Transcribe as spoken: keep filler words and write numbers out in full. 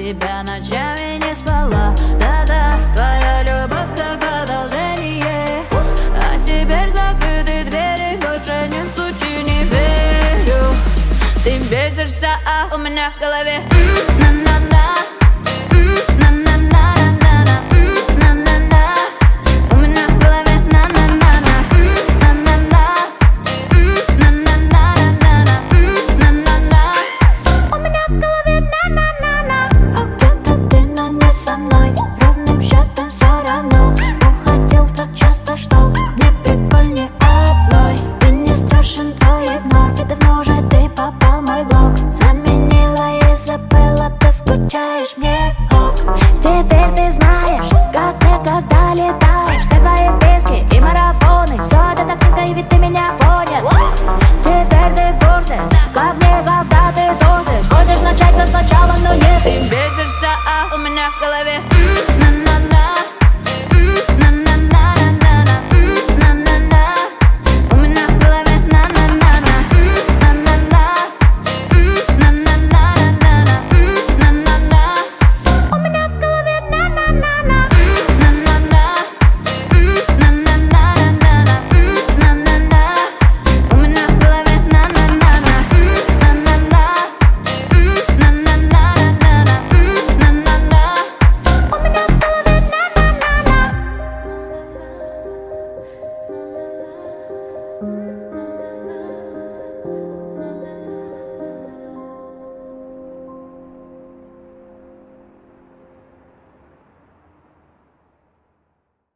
тебя ночами не спала. Да-да, твоя любовь как одолжение. А теперь закрыты двери, больше не стучи, не верю. Ты бесишься, а у меня в голове м, на-на-на. Теперь ты знаешь, как ты когда летаешь. Все твои вписки и марафоны, все это так низко, и ведь ты меня понял. Теперь ты в курсе, как мне, когда ты тусишь. Хочешь начать все сначала, но нет. Ты бесишься, а у меня в голове м, на-на-на. Na na